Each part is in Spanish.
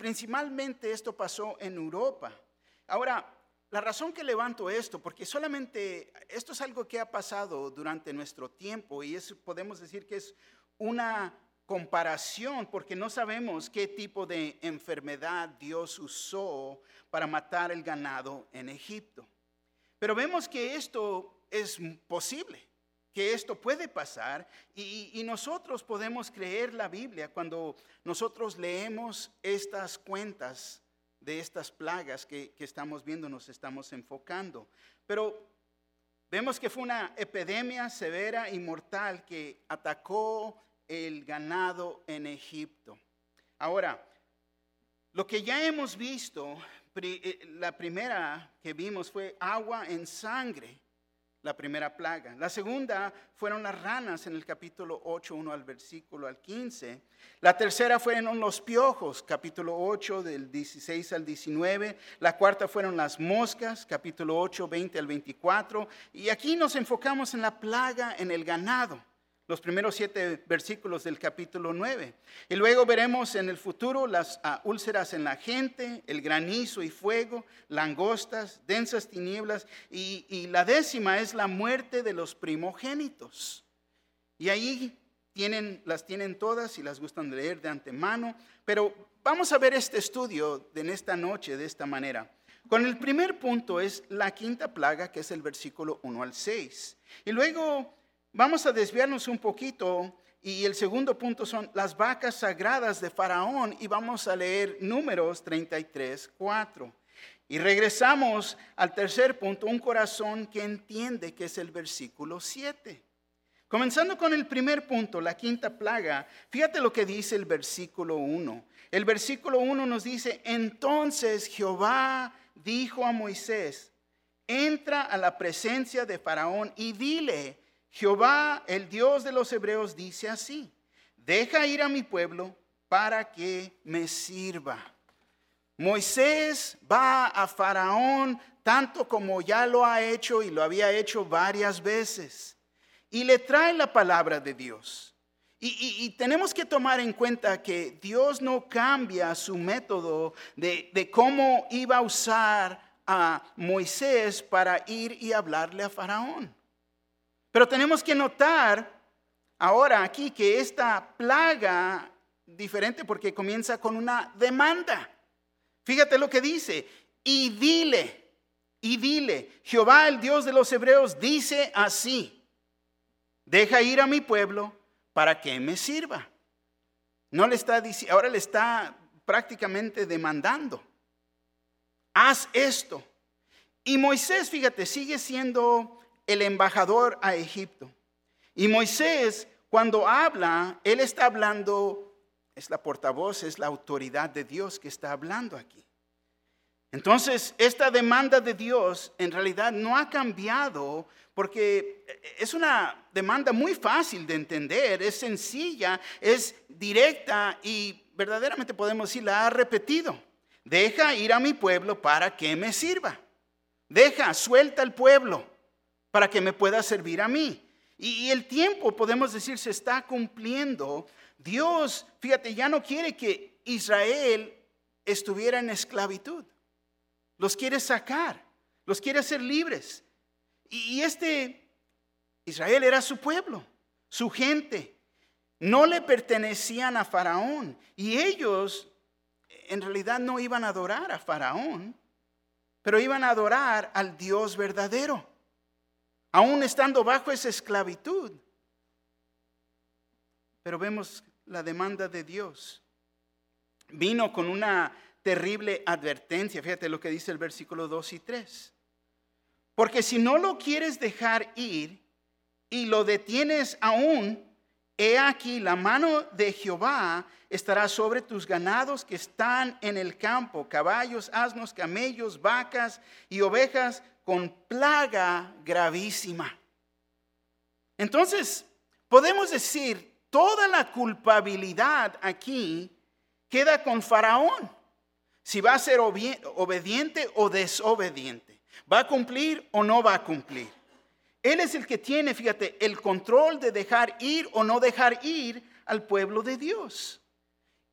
principalmente esto pasó en Europa. Ahora, la razón que levanto esto, porque solamente esto es algo que ha pasado durante nuestro tiempo y podemos decir que es una comparación porque no sabemos qué tipo de enfermedad Dios usó para matar el ganado en Egipto. Pero vemos que esto es posible, que esto puede pasar y nosotros podemos creer la Biblia cuando nosotros leemos estas cuentas de estas plagas que estamos viendo, nos estamos enfocando. Pero vemos que fue una epidemia severa y mortal que atacó el ganado en Egipto. Ahora, lo que ya hemos visto, la primera que vimos fue agua en sangre, la primera plaga. La segunda fueron las ranas en el capítulo 8, 1 al versículo al 15. La tercera fueron los piojos, capítulo 8 del 16 al 19. La cuarta fueron las moscas, capítulo 8, 20 al 24. Y aquí nos enfocamos en la plaga en el ganado, los primeros 7 versículos del capítulo 9. Y luego veremos en el futuro las úlceras en la gente, el granizo y fuego, langostas, densas tinieblas. Y la 10ª es la muerte de los primogénitos. Y ahí las tienen todas y las gustan de leer de antemano. Pero vamos a ver este estudio en esta noche de esta manera. Con el primer punto es la 5ª plaga, que es el versículo 1 al 6. Y luego vamos a desviarnos un poquito y el segundo punto son las vacas sagradas de Faraón y vamos a leer Números 33, 4. Y regresamos al tercer punto, un corazón que entiende, que es el versículo 7. Comenzando con el primer punto, la 5ª plaga, fíjate lo que dice el versículo 1. El versículo 1 nos dice, entonces Jehová dijo a Moisés, entra a la presencia de Faraón y dile, Jehová, el Dios de los hebreos, dice así, deja ir a mi pueblo para que me sirva. Moisés va a Faraón tanto como ya lo ha hecho y lo había hecho varias veces. Y le trae la palabra de Dios. Y tenemos que tomar en cuenta que Dios no cambia su método de cómo iba a usar a Moisés para ir y hablarle a Faraón. Pero tenemos que notar ahora aquí que esta plaga, diferente porque comienza con una demanda. Fíjate lo que dice, y dile, Jehová el Dios de los hebreos dice así, deja ir a mi pueblo para que me sirva. No le está diciendo, ahora le está prácticamente demandando, haz esto. Y Moisés, fíjate, sigue siendo el embajador a Egipto. Y Moisés, cuando habla, él está hablando, es la portavoz, es la autoridad de Dios que está hablando aquí. Entonces, esta demanda de Dios en realidad no ha cambiado porque es una demanda muy fácil de entender, es sencilla, es directa y verdaderamente podemos decir, la ha repetido. Deja ir a mi pueblo para que me sirva. Suelta al pueblo para que me pueda servir a mí. Y el tiempo, podemos decir, se está cumpliendo. Dios, fíjate, ya no quiere que Israel estuviera en esclavitud. Los quiere sacar, los quiere hacer libres. Y Israel era su pueblo, su gente. No le pertenecían a Faraón. Y ellos en realidad no iban a adorar a Faraón, pero iban a adorar al Dios verdadero. Aún estando bajo esa esclavitud. Pero vemos la demanda de Dios. Vino con una terrible advertencia. Fíjate lo que dice el versículo 2 y 3. Porque si no lo quieres dejar ir y lo detienes aún, he aquí la mano de Jehová estará sobre tus ganados que están en el campo, caballos, asnos, camellos, vacas y ovejas, con plaga gravísima. Entonces, podemos decir, toda la culpabilidad aquí queda con Faraón. Si va a ser obediente o desobediente. ¿Va a cumplir o no va a cumplir? Él es el que tiene, fíjate, el control de dejar ir o no dejar ir al pueblo de Dios.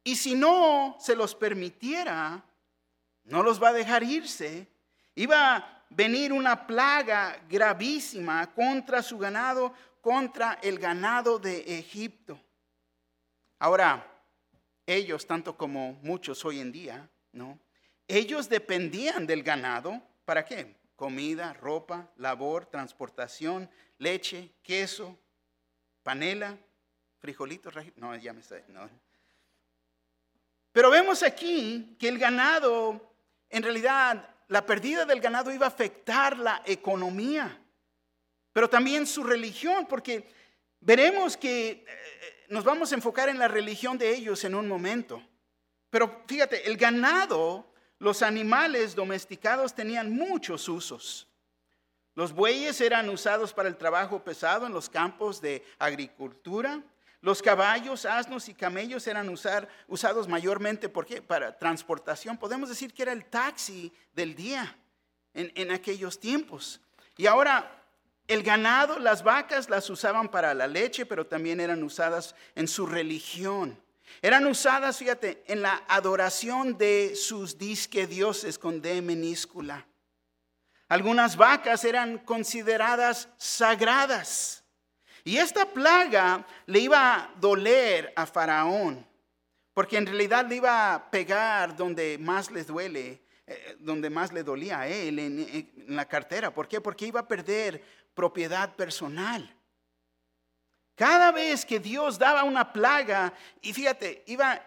Y si no se los permitiera, no los va a dejar irse. Iba a venir una plaga gravísima contra su ganado, contra el ganado de Egipto. Ahora, ellos, tanto como muchos hoy en día, ¿no? Ellos dependían del ganado. ¿Para qué? Comida, ropa, labor, transportación, leche, queso, panela, frijolitos. No, ya me está. No. Pero vemos aquí que el ganado, en realidad, la pérdida del ganado iba a afectar la economía, pero también su religión, porque veremos que nos vamos a enfocar en la religión de ellos en un momento. Pero fíjate, el ganado, los animales domesticados tenían muchos usos. Los bueyes eran usados para el trabajo pesado en los campos de agricultura. Los caballos, asnos y camellos eran usados mayormente para transportación. Podemos decir que era el taxi del día en aquellos tiempos. Y ahora el ganado, las vacas las usaban para la leche, pero también eran usadas en su religión. Eran usadas, fíjate, en la adoración de sus disque dioses con D minúscula. Algunas vacas eran consideradas sagradas. Y esta plaga le iba a doler a Faraón, porque en realidad le iba a pegar donde más le duele, donde más le dolía a él, en la cartera. ¿Por qué? Porque iba a perder propiedad personal. Cada vez que Dios daba una plaga, y fíjate,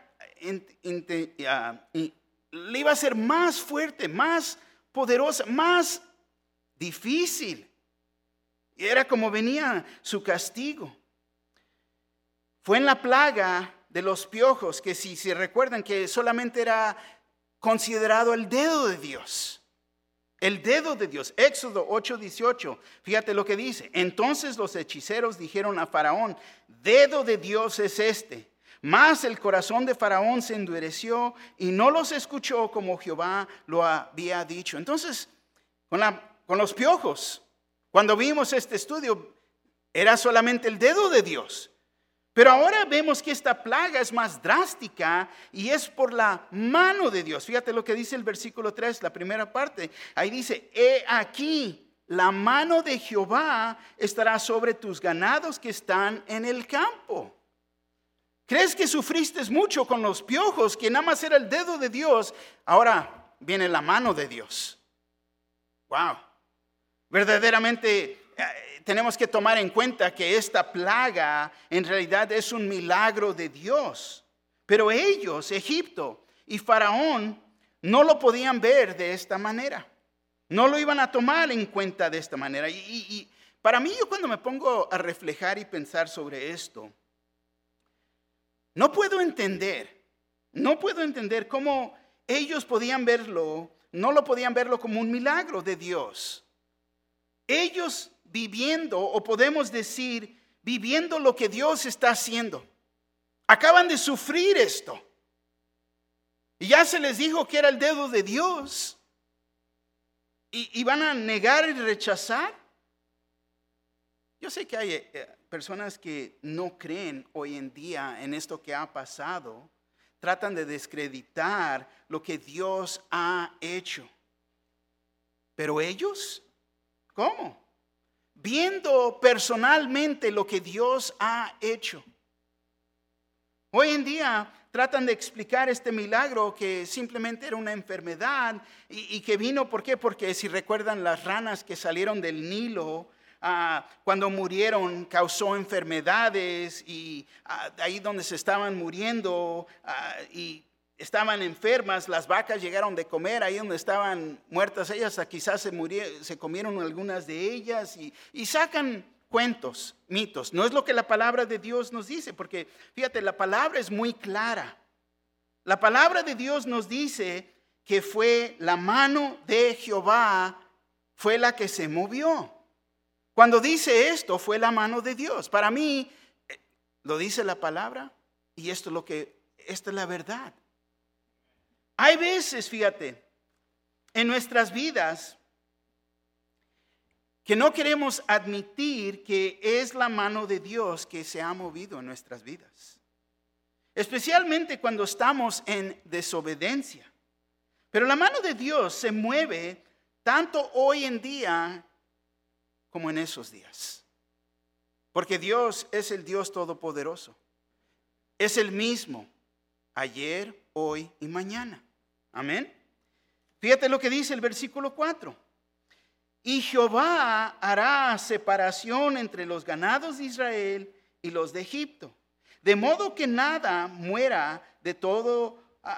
le iba a ser más fuerte, más poderosa, más difícil. Y era como venía su castigo. Fue en la plaga de los piojos, que si se recuerdan que solamente era considerado el dedo de Dios. El dedo de Dios. Éxodo 8:18. Fíjate lo que dice. Entonces los hechiceros dijeron a Faraón: dedo de Dios es este. Mas el corazón de Faraón se endureció y no los escuchó como Jehová lo había dicho. Entonces, con los piojos, cuando vimos este estudio, era solamente el dedo de Dios. Pero ahora vemos que esta plaga es más drástica y es por la mano de Dios. Fíjate lo que dice el versículo 3, la primera parte. Ahí dice: he aquí, la mano de Jehová estará sobre tus ganados que están en el campo. ¿Crees que sufriste mucho con los piojos, que nada más era el dedo de Dios? Ahora viene la mano de Dios. Wow. Verdaderamente tenemos que tomar en cuenta que esta plaga en realidad es un milagro de Dios. Pero ellos, Egipto y Faraón, no lo podían ver de esta manera. No lo iban a tomar en cuenta de esta manera. Y para mí, yo cuando me pongo a reflejar y pensar sobre esto, no puedo entender cómo ellos podían verlo, no lo podían verlo como un milagro de Dios. Ellos viviendo, o podemos decir, viviendo lo que Dios está haciendo. Acaban de sufrir esto. Y ya se les dijo que era el dedo de Dios. ¿Y van a negar y rechazar? Yo sé que hay personas que no creen hoy en día en esto que ha pasado. Tratan de descreditar lo que Dios ha hecho. Pero ellos, ¿cómo? Viendo personalmente lo que Dios ha hecho. Hoy en día tratan de explicar este milagro que simplemente era una enfermedad y que vino, ¿por qué? Porque si recuerdan las ranas que salieron del Nilo, cuando murieron causó enfermedades y ahí donde se estaban muriendo y estaban enfermas, las vacas llegaron de comer, ahí donde estaban muertas ellas, quizás se comieron algunas de ellas y sacan cuentos, mitos. No es lo que la palabra de Dios nos dice, porque fíjate, la palabra es muy clara. La palabra de Dios nos dice que fue la mano de Jehová, fue la que se movió. Cuando dice esto, fue la mano de Dios. Para mí, lo dice la palabra y esta es la verdad. Hay veces, fíjate, en nuestras vidas que no queremos admitir que es la mano de Dios que se ha movido en nuestras vidas. especialmente cuando estamos en desobediencia. Pero la mano de Dios se mueve tanto hoy en día como en esos días. Porque Dios es el Dios todopoderoso. Es el mismo ayer, hoy y mañana. Amén. Fíjate lo que dice el versículo 4. Y Jehová hará separación entre los ganados de Israel y los de Egipto, de modo que nada muera de todo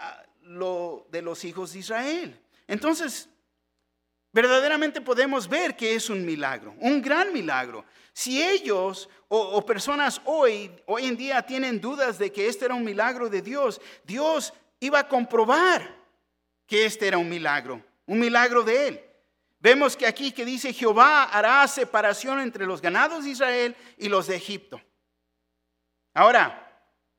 lo de los hijos de Israel. Entonces, verdaderamente podemos ver que es un milagro, un gran milagro. Si ellos o personas hoy en día tienen dudas de que este era un milagro de Dios, Dios iba a comprobar que este era un milagro de Él. Vemos que aquí que dice Jehová hará separación entre los ganados de Israel y los de Egipto. Ahora,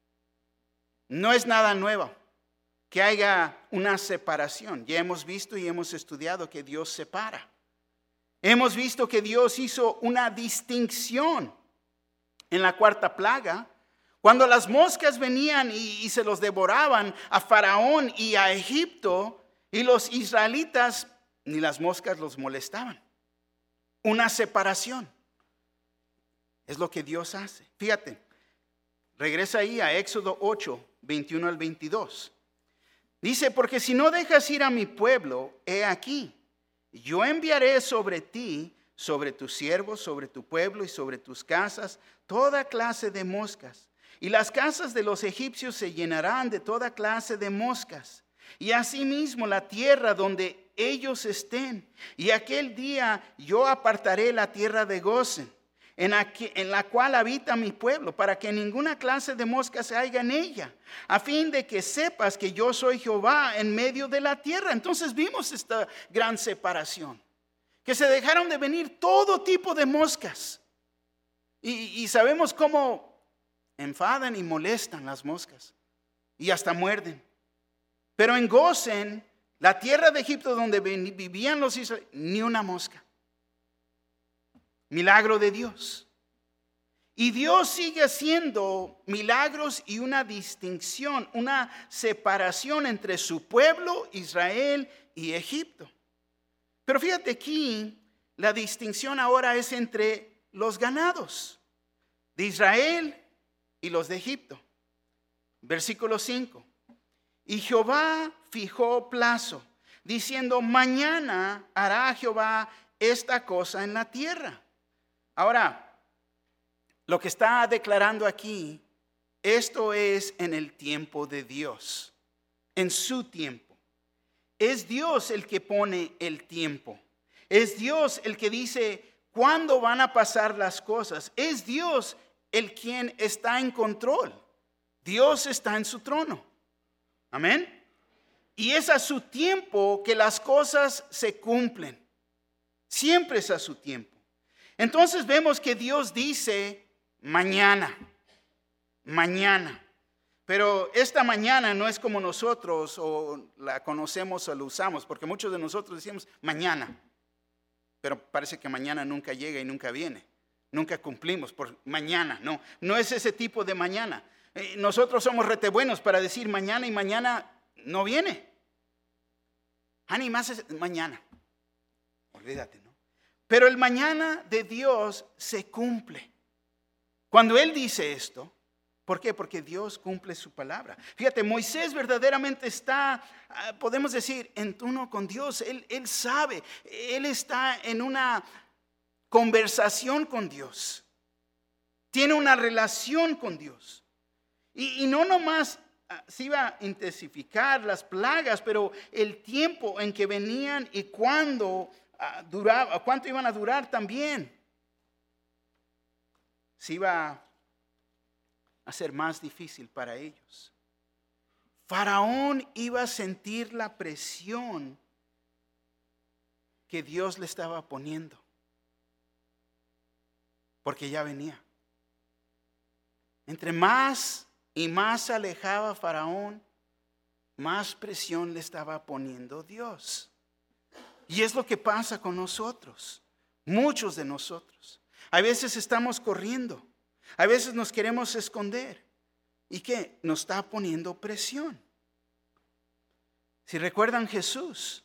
no es nada nuevo que haya una separación. Ya hemos visto y hemos estudiado que Dios separa. Hemos visto que Dios hizo una distinción en la cuarta plaga. Cuando las moscas venían y se los devoraban a Faraón y a Egipto, y los israelitas, ni las moscas los molestaban. Una separación. Es lo que Dios hace. Fíjate, regresa ahí a Éxodo 8, 21 al 22. Dice, porque si no dejas ir a mi pueblo, he aquí, yo enviaré sobre ti, sobre tus siervos, sobre tu pueblo y sobre tus casas, toda clase de moscas. Y las casas de los egipcios se llenarán de toda clase de moscas. Y asimismo la tierra donde ellos estén. Y aquel día yo apartaré la tierra de Gosén, en la cual habita mi pueblo, para que ninguna clase de mosca se haya en ella, a fin de que sepas que yo soy Jehová en medio de la tierra. Entonces vimos esta gran separación, que se dejaron de venir todo tipo de moscas. Y sabemos cómo enfadan y molestan las moscas, y hasta muerden. Pero en Gosén, la tierra de Egipto donde vivían los israelitas, ni una mosca. Milagro de Dios. Y Dios sigue haciendo milagros y una distinción, una separación entre su pueblo, Israel y Egipto. Pero fíjate aquí, la distinción ahora es entre los ganados de Israel y los de Egipto. Versículo 5. Y Jehová fijó plazo, diciendo, mañana hará Jehová esta cosa en la tierra. Ahora, lo que está declarando aquí, esto es en el tiempo de Dios, en su tiempo. Es Dios el que pone el tiempo. Es Dios el que dice cuándo van a pasar las cosas. Es Dios el quien está en control. Dios está en su trono. Amén. Y es a su tiempo que las cosas se cumplen. Siempre es a su tiempo. Entonces vemos que Dios dice mañana. Pero esta mañana no es como nosotros o la conocemos o la usamos, porque muchos de nosotros decimos mañana. Pero parece que mañana nunca llega y nunca viene. Nunca cumplimos por mañana. No es ese tipo de mañana. Nosotros somos rete buenos para decir mañana y mañana no viene. Ni más es mañana. Olvídate, ¿no? Pero el mañana de Dios se cumple. Cuando Él dice esto, ¿por qué? Porque Dios cumple su palabra. Fíjate, Moisés verdaderamente está, podemos decir, en tono con Dios. Él sabe, él está en una conversación con Dios. Tiene una relación con Dios. Y no nomás se iba a intensificar las plagas, pero el tiempo en que venían y cuánto iban a durar también. Se iba a ser más difícil para ellos. Faraón iba a sentir la presión que Dios le estaba poniendo, porque ya venía. Entre más y más se alejaba Faraón, más presión le estaba poniendo Dios. Y es lo que pasa con nosotros, muchos de nosotros. A veces estamos corriendo, a veces nos queremos esconder, y que nos está poniendo presión. Si recuerdan Jesús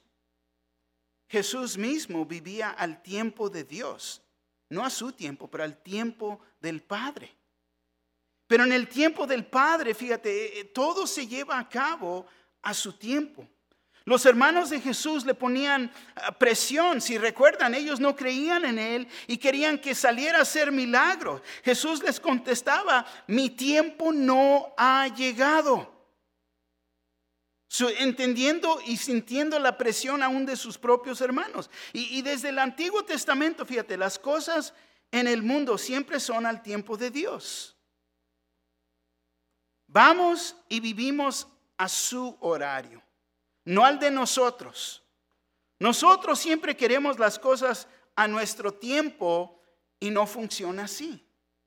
mismo vivía al tiempo de Dios, no a su tiempo, pero al tiempo del Padre. Pero en el tiempo del Padre, fíjate, todo se lleva a cabo a su tiempo. Los hermanos de Jesús le ponían presión. Si recuerdan, ellos no creían en Él y querían que saliera a hacer milagros. Jesús les contestaba: mi tiempo no ha llegado. Entendiendo y sintiendo la presión aún de sus propios hermanos. Y desde el Antiguo Testamento, fíjate, las cosas en el mundo siempre son al tiempo de Dios. Vamos y vivimos a su horario, no al de nosotros. Nosotros siempre queremos las cosas a nuestro tiempo y no funciona así.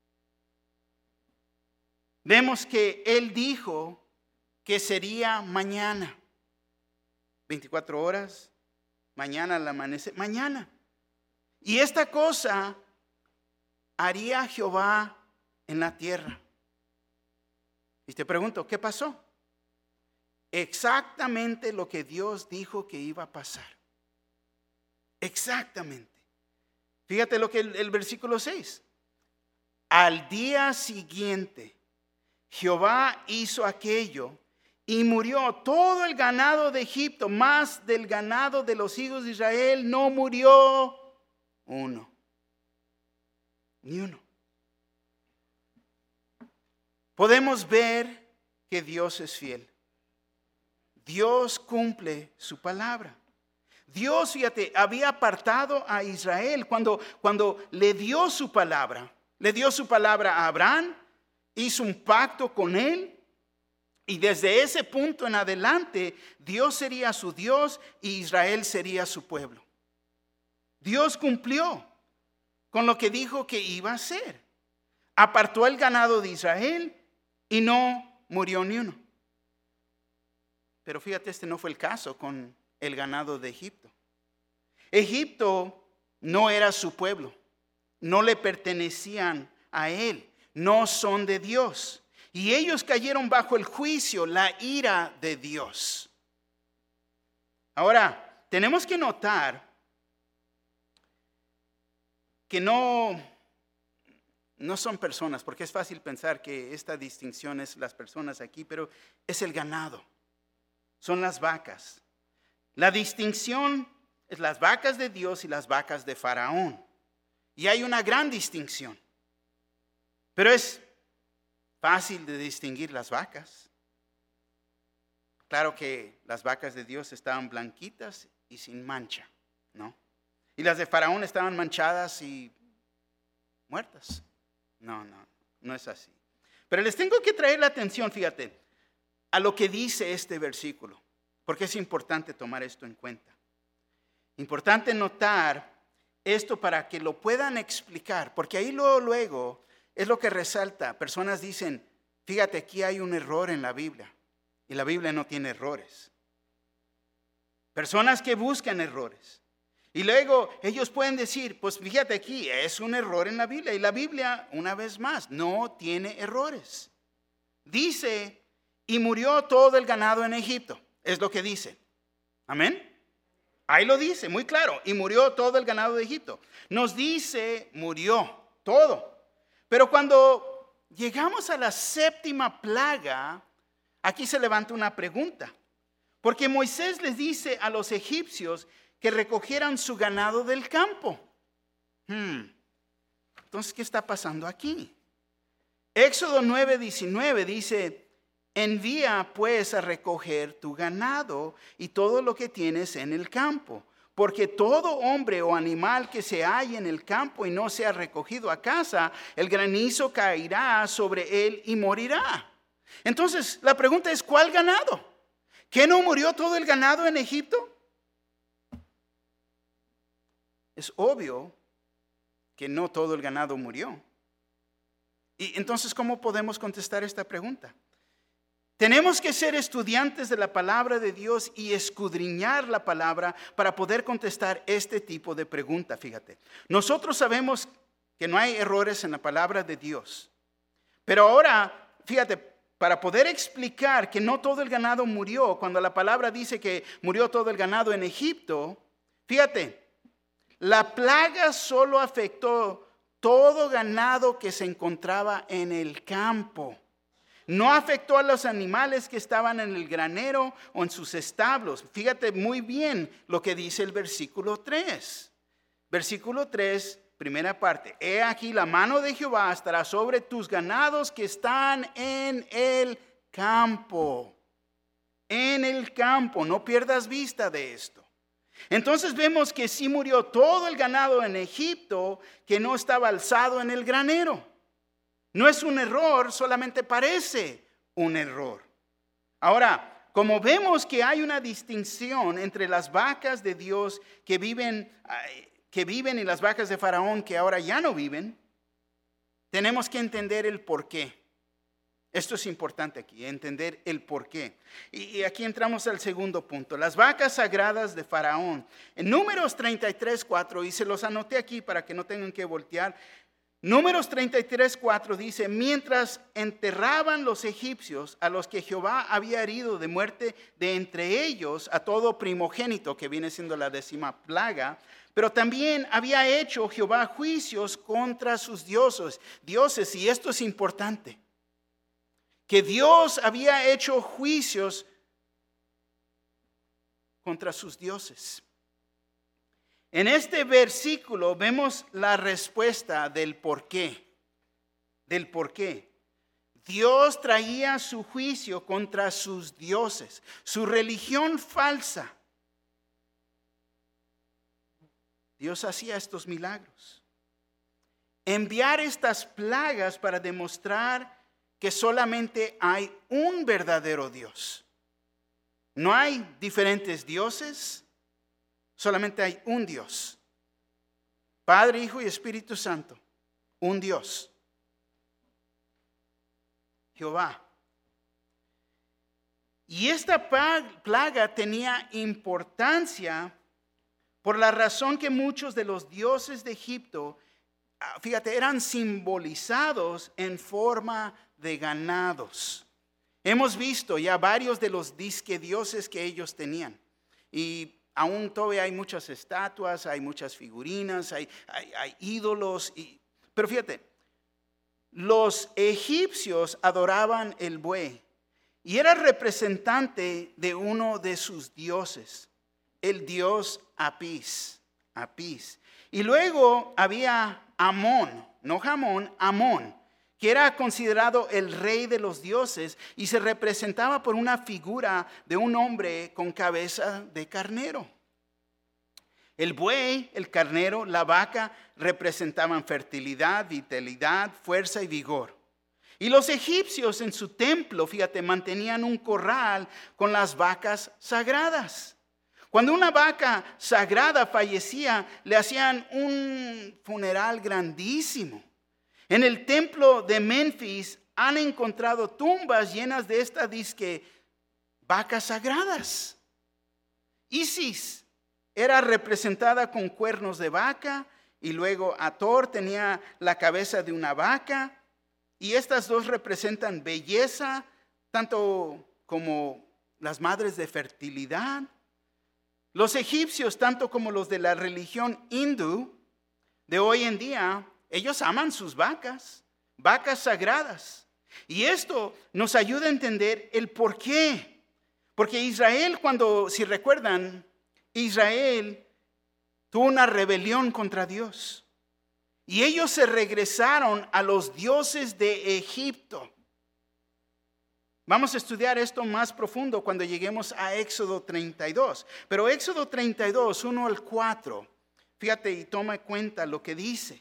Vemos que Él dijo que sería mañana. 24 horas, mañana al amanecer, mañana. Y esta cosa haría Jehová en la tierra. Y te pregunto, ¿qué pasó? Exactamente lo que Dios dijo que iba a pasar. Exactamente. Fíjate lo que el versículo 6. Al día siguiente, Jehová hizo aquello y murió todo el ganado de Egipto, más del ganado de los hijos de Israel no murió uno, ni uno. Podemos ver que Dios es fiel. Dios cumple su palabra. Dios, fíjate, había apartado a Israel cuando le dio su palabra. Le dio su palabra a Abraham, hizo un pacto con él. Y desde ese punto en adelante, Dios sería su Dios y Israel sería su pueblo. Dios cumplió con lo que dijo que iba a hacer. Apartó el ganado de Israel y no murió ni uno. Pero fíjate, este no fue el caso con el ganado de Egipto. Egipto no era su pueblo, no le pertenecían a él, no son de Dios. Y ellos cayeron bajo el juicio, la ira de Dios. Ahora, tenemos que notar que no son personas, porque es fácil pensar que esta distinción es las personas aquí, pero es el ganado, son las vacas. La distinción es las vacas de Dios y las vacas de Faraón. Y hay una gran distinción, pero es fácil de distinguir las vacas. Claro que las vacas de Dios estaban blanquitas y sin mancha, ¿no? Y las de Faraón estaban manchadas y muertas. No es así. Pero les tengo que traer la atención, fíjate, a lo que dice este versículo, porque es importante tomar esto en cuenta. Importante notar esto para que lo puedan explicar, porque ahí luego es lo que resalta. Personas dicen, fíjate, aquí hay un error en la Biblia, y la Biblia no tiene errores. Personas que buscan errores. Y luego ellos pueden decir, pues fíjate aquí, es un error en la Biblia. Y la Biblia, una vez más, no tiene errores. Dice, y murió todo el ganado en Egipto. Es lo que dice. Amén. Ahí lo dice, muy claro. Y murió todo el ganado de Egipto. Nos dice, murió todo. Pero cuando llegamos a la séptima plaga, aquí se levanta una pregunta. Porque Moisés les dice a los egipcios que recogieran su ganado del campo. Entonces, ¿qué está pasando aquí? Éxodo 9:19 dice, envía pues a recoger tu ganado y todo lo que tienes en el campo, porque todo hombre o animal que se halle en el campo y no sea recogido a casa, el granizo caerá sobre él y morirá. Entonces, la pregunta es, ¿cuál ganado? ¿Qué no murió todo el ganado en Egipto? Es obvio que no todo el ganado murió. Y entonces, ¿cómo podemos contestar esta pregunta? Tenemos que ser estudiantes de la palabra de Dios y escudriñar la palabra para poder contestar este tipo de pregunta. Fíjate, nosotros sabemos que no hay errores en la palabra de Dios. Pero ahora, fíjate, para poder explicar que no todo el ganado murió, cuando la palabra dice que murió todo el ganado en Egipto, fíjate, la plaga solo afectó todo ganado que se encontraba en el campo. No afectó a los animales que estaban en el granero o en sus establos. Fíjate muy bien lo que dice el versículo 3. Versículo 3, primera parte. He aquí la mano de Jehová estará sobre tus ganados que están en el campo. En el campo, no pierdas vista de esto. Entonces vemos que sí murió todo el ganado en Egipto que no estaba alzado en el granero. No es un error, solamente parece un error. Ahora, como vemos que hay una distinción entre las vacas de Dios que viven y las vacas de Faraón que ahora ya no viven, tenemos que entender el porqué. Esto es importante aquí, entender el porqué. Y aquí entramos al segundo punto, las vacas sagradas de Faraón. En Números 33:4, y se los anoté aquí para que no tengan que voltear. Números 33:4 dice, mientras enterraban los egipcios a los que Jehová había herido de muerte de entre ellos a todo primogénito, que viene siendo la 10ª plaga, pero también había hecho Jehová juicios contra sus dioses, y esto es importante, que Dios había hecho juicios contra sus dioses. En este versículo vemos la respuesta del por qué. Del por qué. Dios traía su juicio contra sus dioses, su religión falsa. Dios hacía estos milagros. Enviar estas plagas para demostrar que solamente hay un verdadero Dios. No hay diferentes dioses. Solamente hay un Dios, Padre, Hijo y Espíritu Santo, un Dios, Jehová. Y esta plaga tenía importancia por la razón que muchos de los dioses de Egipto, fíjate, eran simbolizados en forma de ganados. Hemos visto ya varios de los disque dioses que ellos tenían. Y aún todavía hay muchas estatuas, hay muchas figurinas, hay ídolos. Pero fíjate, los egipcios adoraban el buey y era representante de uno de sus dioses, el dios Apis. Y luego había Amón, no Jamón, Amón, que era considerado el rey de los dioses y se representaba por una figura de un hombre con cabeza de carnero. El buey, el carnero, la vaca representaban fertilidad, vitalidad, fuerza y vigor. Y los egipcios en su templo, fíjate, mantenían un corral con las vacas sagradas. Cuando una vaca sagrada fallecía, le hacían un funeral grandísimo. En el templo de Memphis han encontrado tumbas llenas de estas vacas sagradas. Isis era representada con cuernos de vaca y luego Hathor tenía la cabeza de una vaca. Y estas dos representan belleza, tanto como las madres de fertilidad. Los egipcios, tanto como los de la religión hindú de hoy en día, ellos aman sus vacas sagradas. Y esto nos ayuda a entender el por qué. Porque Israel, si recuerdan, Israel tuvo una rebelión contra Dios. Y ellos se regresaron a los dioses de Egipto. Vamos a estudiar esto más profundo cuando lleguemos a Éxodo 32. Pero Éxodo 32, 1 al 4, fíjate y toma en cuenta lo que dice.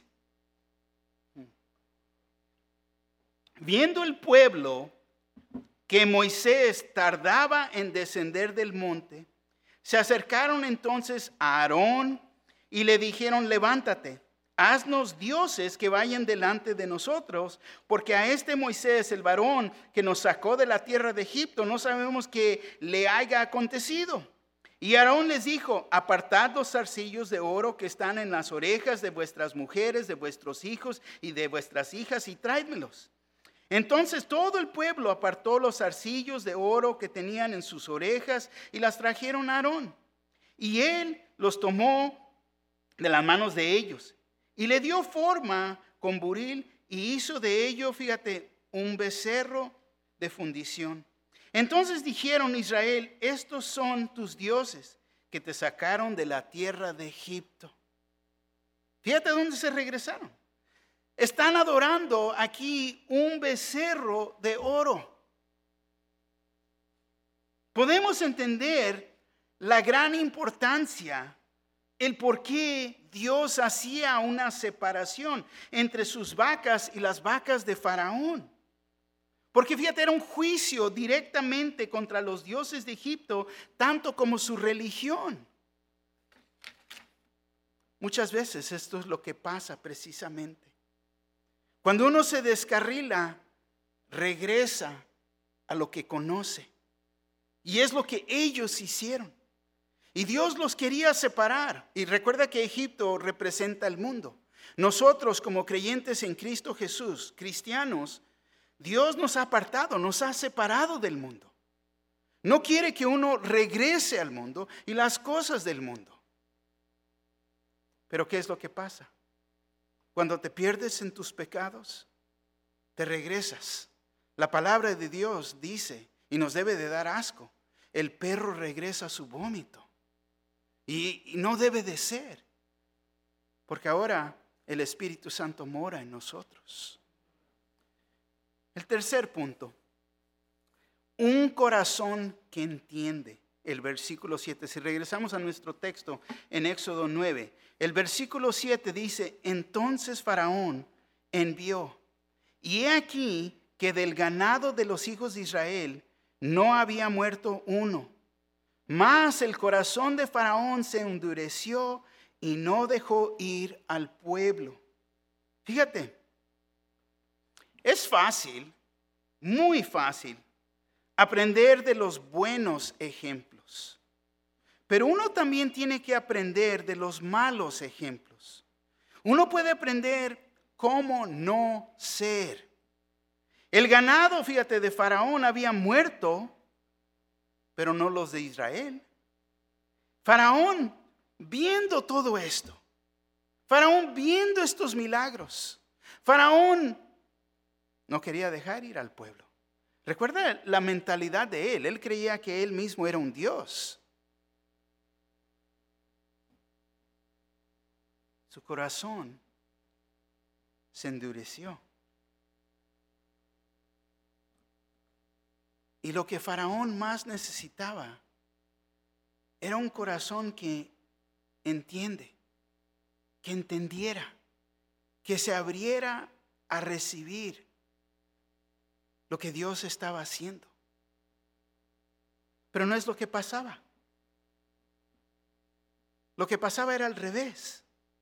Viendo el pueblo que Moisés tardaba en descender del monte, se acercaron entonces a Aarón y le dijeron: levántate, haznos dioses que vayan delante de nosotros, porque a este Moisés, el varón que nos sacó de la tierra de Egipto, no sabemos qué le haya acontecido. Y Aarón les dijo: apartad los zarcillos de oro que están en las orejas de vuestras mujeres, de vuestros hijos y de vuestras hijas, y tráedmelos. Entonces todo el pueblo apartó los zarcillos de oro que tenían en sus orejas y las trajeron a Aarón. Y él los tomó de las manos de ellos y le dio forma con buril y hizo de ello, fíjate, un becerro de fundición. Entonces dijeron Israel, estos son tus dioses que te sacaron de la tierra de Egipto. Fíjate dónde se regresaron. Están adorando aquí un becerro de oro. Podemos entender la gran importancia, el por qué Dios hacía una separación entre sus vacas y las vacas de Faraón. Porque fíjate, era un juicio directamente contra los dioses de Egipto, tanto como su religión. Muchas veces esto es lo que pasa precisamente. Cuando uno se descarrila, regresa a lo que conoce. Y es lo que ellos hicieron. Y Dios los quería separar. Y recuerda que Egipto representa el mundo. Nosotros como creyentes en Cristo Jesús, cristianos, Dios nos ha apartado, nos ha separado del mundo. No quiere que uno regrese al mundo y las cosas del mundo. Pero ¿qué es lo que pasa? Cuando te pierdes en tus pecados, te regresas. La palabra de Dios dice, y nos debe de dar asco, el perro regresa a su vómito. Y no debe de ser, porque ahora el Espíritu Santo mora en nosotros. El tercer punto, un corazón que entiende. El versículo 7, si regresamos a nuestro texto en Éxodo 9, el versículo 7 dice, entonces Faraón envió, y he aquí que del ganado de los hijos de Israel no había muerto uno, mas el corazón de Faraón se endureció y no dejó ir al pueblo. Fíjate, es fácil, muy fácil, aprender de los buenos ejemplos. Pero uno también tiene que aprender de los malos ejemplos. Uno puede aprender cómo no ser. El ganado, fíjate, de Faraón había muerto, pero no los de Israel. Faraón, viendo todo esto, Faraón viendo estos milagros, Faraón no quería dejar ir al pueblo. Recuerda la mentalidad de él. Él creía que él mismo era un Dios. Su corazón se endureció. Y lo que Faraón más necesitaba era un corazón que entiende, que entendiera, que se abriera a recibir lo que Dios estaba haciendo. Pero no es lo que pasaba. Lo que pasaba era al revés.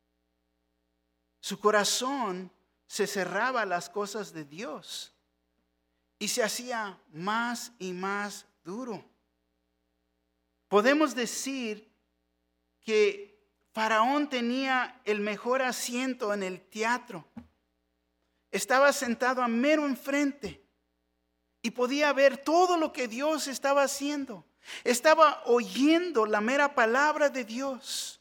Su corazón se cerraba a las cosas de Dios y se hacía más y más duro. Podemos decir que Faraón tenía el mejor asiento en el teatro. Estaba sentado a mero enfrente y podía ver todo lo que Dios estaba haciendo. Estaba oyendo la mera palabra de Dios.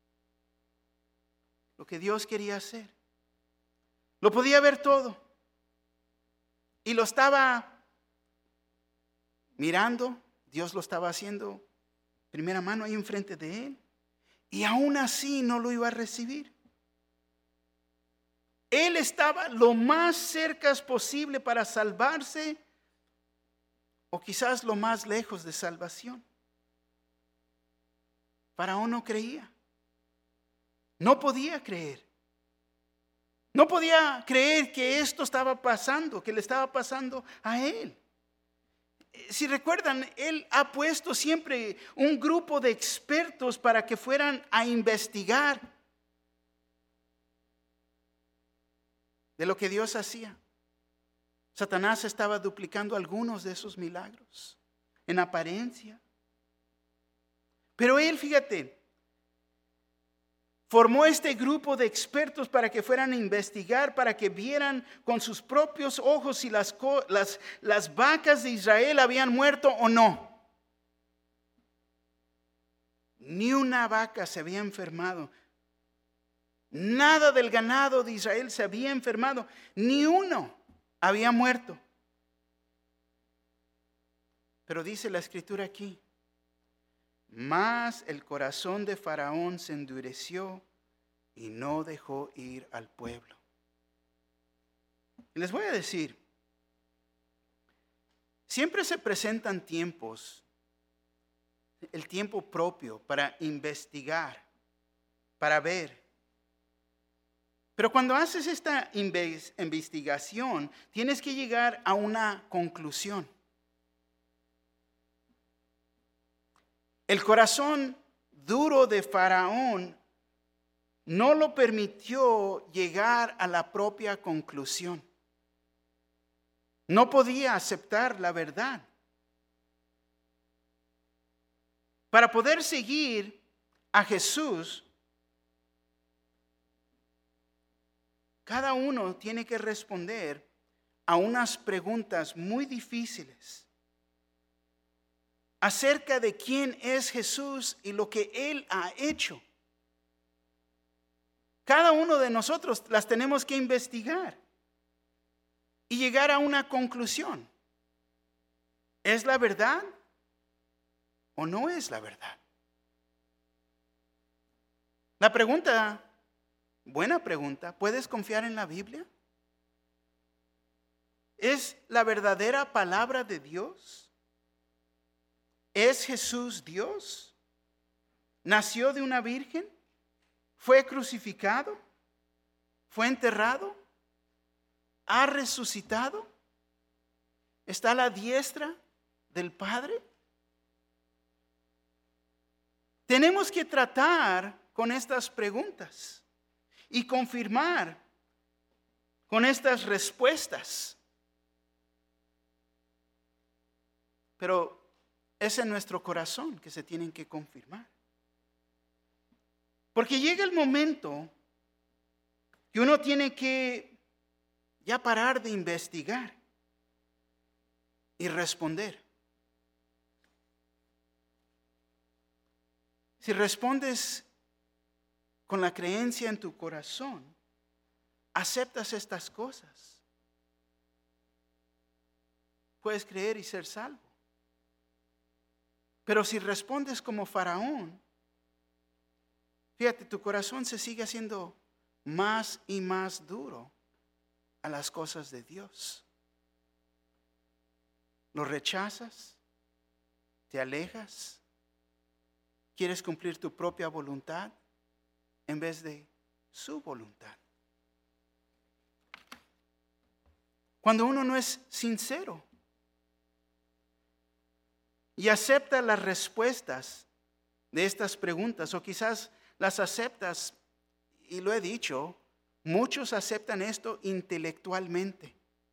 Lo que Dios quería hacer. Lo podía ver todo. Y lo estaba mirando. Dios lo estaba haciendo primera mano ahí enfrente de él. Y aún así no lo iba a recibir. Él estaba lo más cerca posible para salvarse, o quizás lo más lejos de salvación. Faraón no creía. No podía creer. No podía creer que esto estaba pasando, que le estaba pasando a él. Si recuerdan, él ha puesto siempre un grupo de expertos para que fueran a investigar de lo que Dios hacía. Satanás estaba duplicando algunos de esos milagros en apariencia. Pero él, fíjate, Formó este grupo de expertos para que fueran a investigar, para que vieran con sus propios ojos si las vacas de Israel habían muerto o no. Ni una vaca se había enfermado. Nada del ganado de Israel se había enfermado. Ni uno había muerto. Pero dice la Escritura aquí: mas el corazón de Faraón se endureció y no dejó ir al pueblo. Y les voy a decir, siempre se presentan tiempos, el tiempo propio para investigar, para ver. Pero cuando haces esta investigación, tienes que llegar a una conclusión. El corazón duro de Faraón no lo permitió llegar a la propia conclusión. No podía aceptar la verdad. Para poder seguir a Jesús, cada uno tiene que responder a unas preguntas muy difíciles acerca de quién es Jesús y lo que Él ha hecho. Cada uno de nosotros las tenemos que investigar y llegar a una conclusión. ¿Es la verdad o no es la verdad? La pregunta, buena pregunta, ¿puedes confiar en la Biblia? ¿Es la verdadera palabra de Dios? ¿Es Jesús Dios? ¿Nació de una virgen? ¿Fue crucificado? ¿Fue enterrado? ¿Ha resucitado? ¿Está a la diestra del Padre? Tenemos que tratar con estas preguntas y confirmar con estas respuestas. Pero es en nuestro corazón que se tienen que confirmar. Porque llega el momento que uno tiene que ya parar de investigar y responder. Si respondes con la creencia en tu corazón, aceptas estas cosas, puedes creer y ser salvo. Pero si respondes como Faraón, fíjate, tu corazón se sigue haciendo más y más duro a las cosas de Dios. Lo rechazas, te alejas, quieres cumplir tu propia voluntad en vez de su voluntad. Cuando uno no es sincero y acepta las respuestas de estas preguntas, o quizás las aceptas, y lo he dicho, muchos aceptan esto intelectualmente,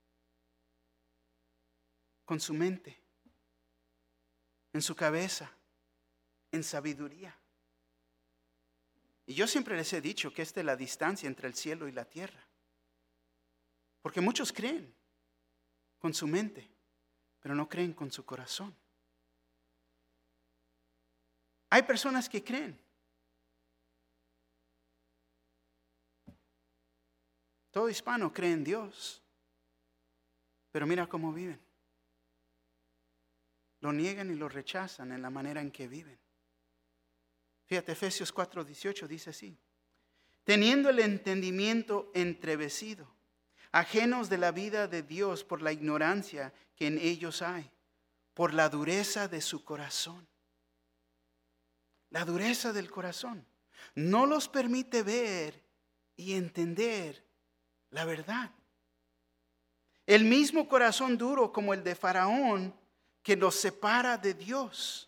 con su mente, en su cabeza, en sabiduría. Y yo siempre les he dicho que esta es la distancia entre el cielo y la tierra. Porque muchos creen con su mente, pero no creen con su corazón. Hay personas que creen. Todo hispano cree en Dios, pero mira cómo viven. Lo niegan y lo rechazan en la manera en que viven. Fíjate, Efesios 4:18 dice así: teniendo el entendimiento entrevecido, ajenos de la vida de Dios por la ignorancia que en ellos hay, por la dureza de su corazón. La dureza del corazón no los permite ver y entender la verdad. El mismo corazón duro como el de Faraón que nos separa de Dios.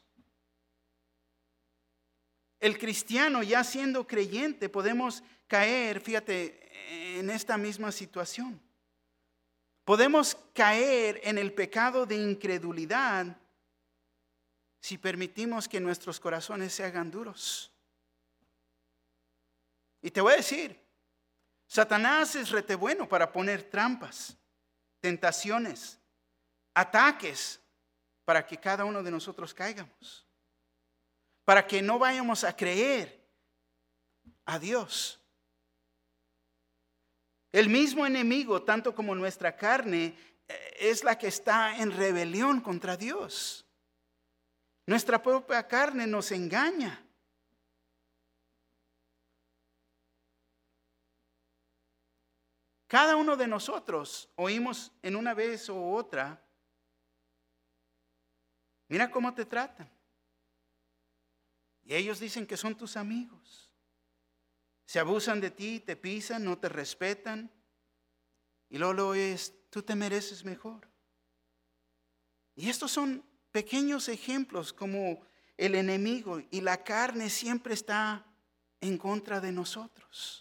El cristiano, ya siendo creyente, podemos caer, fíjate, en esta misma situación. Podemos caer en el pecado de incredulidad si permitimos que nuestros corazones se hagan duros. Y te voy a decir, Satanás es rete bueno para poner trampas, tentaciones, ataques para que cada uno de nosotros caigamos. Para que no vayamos a creer a Dios. El mismo enemigo, tanto como nuestra carne, es la que está en rebelión contra Dios. Nuestra propia carne nos engaña. Cada uno de nosotros oímos en una vez u otra, mira cómo te tratan. Y ellos dicen que son tus amigos. Se abusan de ti, te pisan, no te respetan. Y luego es, tú te mereces mejor. Y estos son pequeños ejemplos como el enemigo y la carne siempre está en contra de nosotros.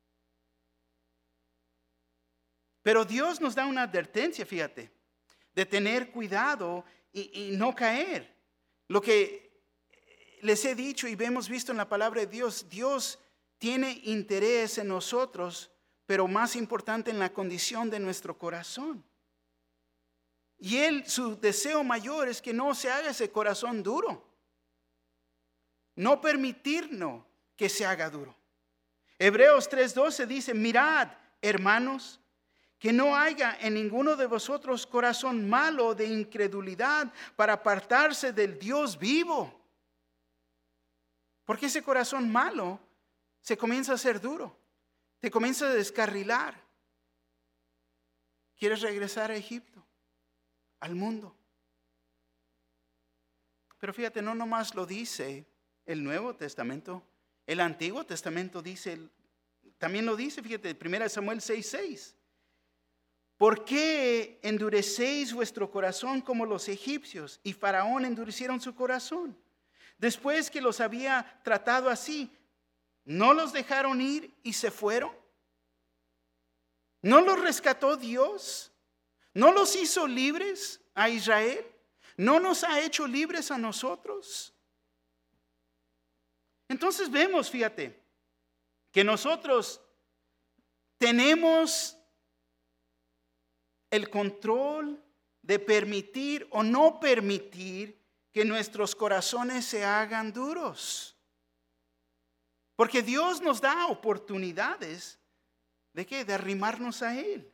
Pero Dios nos da una advertencia, fíjate, de tener cuidado y no caer. Lo que les he dicho y hemos visto en la palabra de Dios, Dios tiene interés en nosotros, pero más importante en la condición de nuestro corazón. Y su deseo mayor es que no se haga ese corazón duro. No permitirnos que se haga duro. Hebreos 3:12 dice, mirad, hermanos, que no haya en ninguno de vosotros corazón malo de incredulidad para apartarse del Dios vivo. Porque ese corazón malo se comienza a hacer duro, te comienza a descarrilar. ¿Quieres regresar a Egipto, al mundo? Pero fíjate, no nomás lo dice el Nuevo Testamento, el Antiguo Testamento también lo dice, fíjate, 1 Samuel 6:6. ¿Por qué endurecéis vuestro corazón como los egipcios? Y Faraón endurecieron su corazón. Después que los había tratado así, ¿no los dejaron ir y se fueron? ¿No los rescató Dios? ¿No los hizo libres a Israel? ¿No nos ha hecho libres a nosotros? Entonces vemos, fíjate, que nosotros tenemos el control de permitir o no permitir que nuestros corazones se hagan duros. Porque Dios nos da oportunidades ¿de qué? De arrimarnos a Él.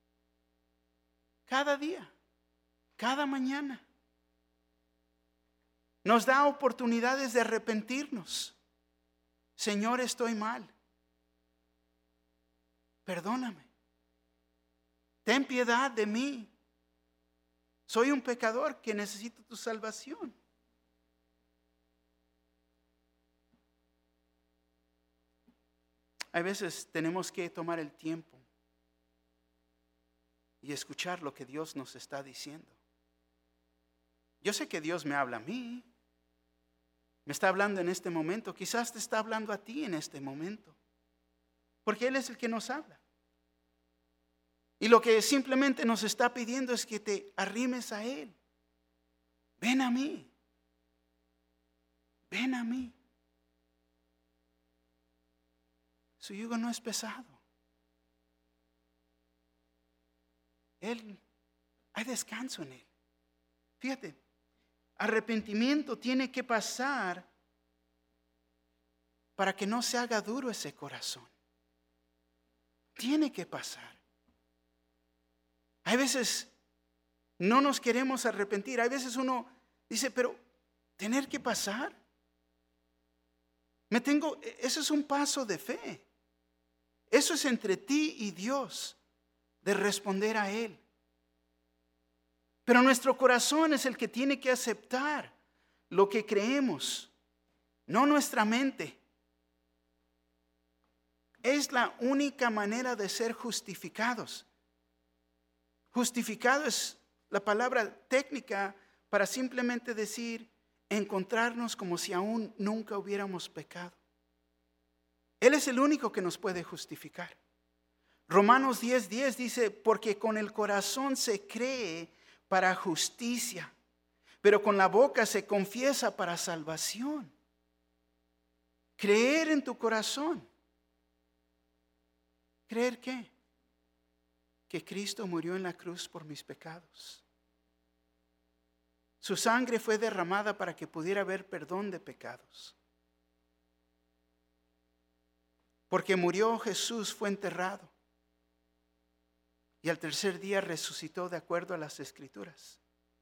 Cada día, cada mañana. Nos da oportunidades de arrepentirnos. Señor, estoy mal. Perdóname. Ten piedad de mí. Soy un pecador que necesito tu salvación. A veces tenemos que tomar el tiempo y escuchar lo que Dios nos está diciendo. Yo sé que Dios me habla a mí. Me está hablando en este momento. Quizás te está hablando a ti en este momento. Porque Él es el que nos habla. Y lo que simplemente nos está pidiendo es que te arrimes a Él. Ven a mí. Ven a mí. Su yugo no es pesado. Hay descanso en Él. Fíjate, arrepentimiento tiene que pasar para que no se haga duro ese corazón. Tiene que pasar. Hay veces no nos queremos arrepentir. Hay veces uno dice, pero tener que pasar. Eso es un paso de fe. Eso es entre ti y Dios, de responder a Él. Pero nuestro corazón es el que tiene que aceptar lo que creemos, no nuestra mente. Es la única manera de ser justificados. Justificado es la palabra técnica para simplemente decir, encontrarnos como si aún nunca hubiéramos pecado. Él es el único que nos puede justificar. Romanos 10:10 dice, porque con el corazón se cree para justicia, pero con la boca se confiesa para salvación. Creer en tu corazón. ¿Creer qué? Que Cristo murió en la cruz por mis pecados. Su sangre fue derramada para que pudiera haber perdón de pecados. Porque murió Jesús, fue enterrado. Y al tercer día resucitó de acuerdo a las Escrituras.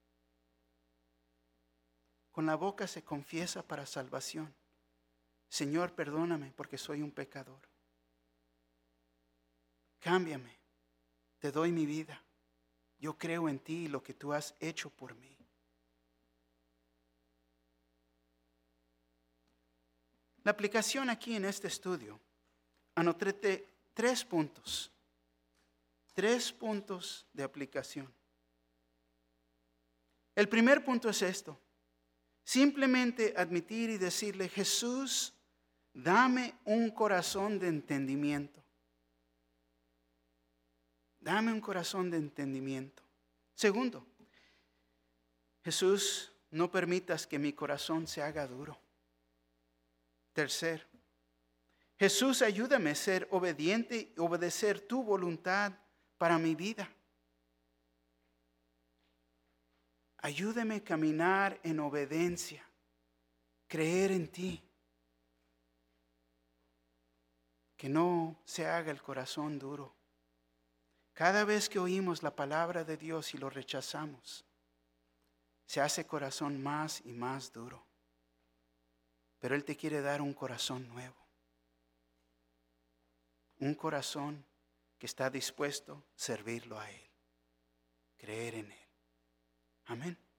Con la boca se confiesa para salvación. Señor, perdóname porque soy un pecador. Cámbiame, te doy mi vida. Yo creo en ti y lo que tú has hecho por mí. La aplicación aquí en este estudio, anoté 3 puntos. 3 puntos de aplicación. El primer punto es esto. Simplemente admitir y decirle: Jesús, dame un corazón de entendimiento. Dame un corazón de entendimiento. Segundo, Jesús, no permitas que mi corazón se haga duro. Tercero, Jesús, ayúdame a ser obediente y obedecer tu voluntad para mi vida. Ayúdame a caminar en obediencia, creer en ti. Que no se haga el corazón duro. Cada vez que oímos la palabra de Dios y lo rechazamos, se hace corazón más y más duro. Pero Él te quiere dar un corazón nuevo. Un corazón que está dispuesto a servirlo a Él. Creer en Él. Amén.